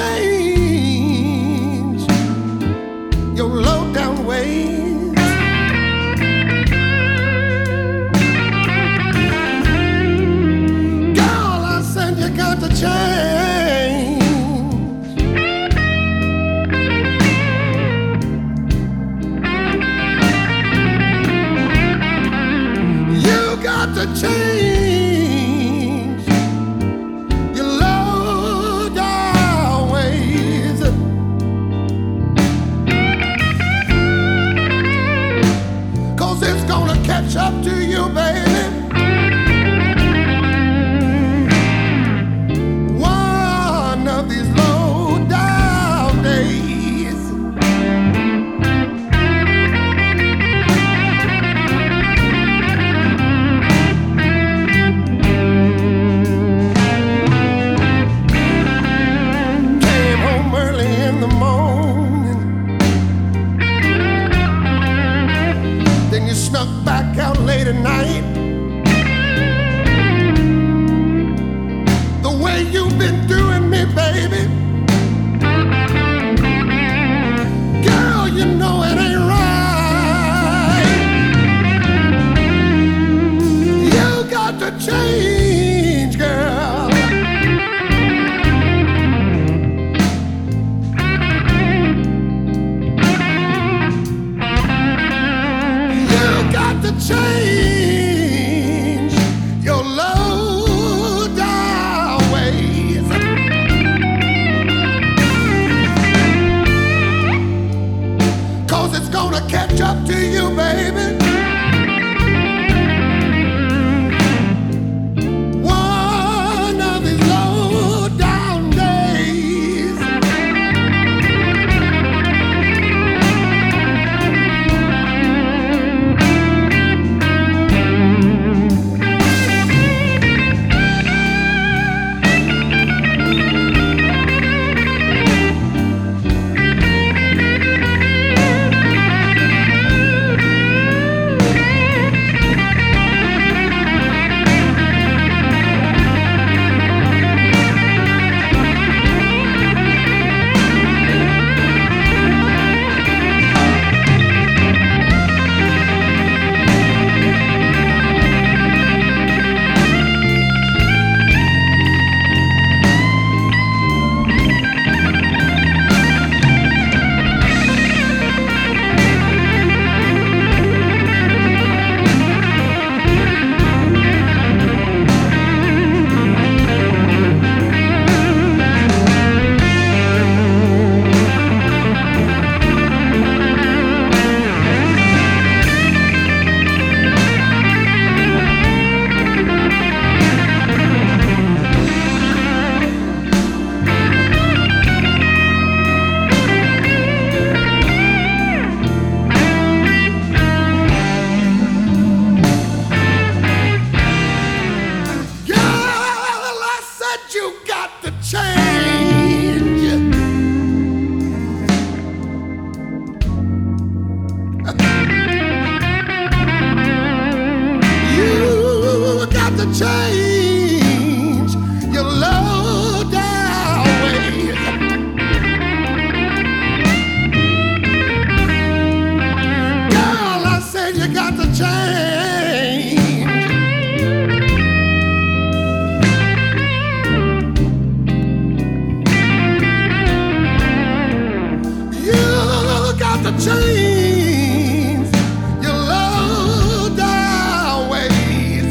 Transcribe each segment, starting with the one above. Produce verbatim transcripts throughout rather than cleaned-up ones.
change your low down ways. Girl, I said you got to change. You got to change. Catch up to you, baby. One of these low down days. Came home early in the morning, then you snuck back out late at night. The way you've been doing me, baby, girl, you know it ain't right. You got to change, girl. You got to change your low down ways. Cause it's gonna catch up to you, baby. One of these low down days. You got to change. You got to change your low down ways. Girl, I said you got to change. To change your low down ways.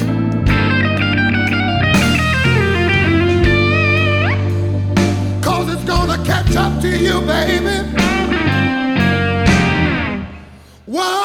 Cause it's gonna catch up to you, baby. Whoa.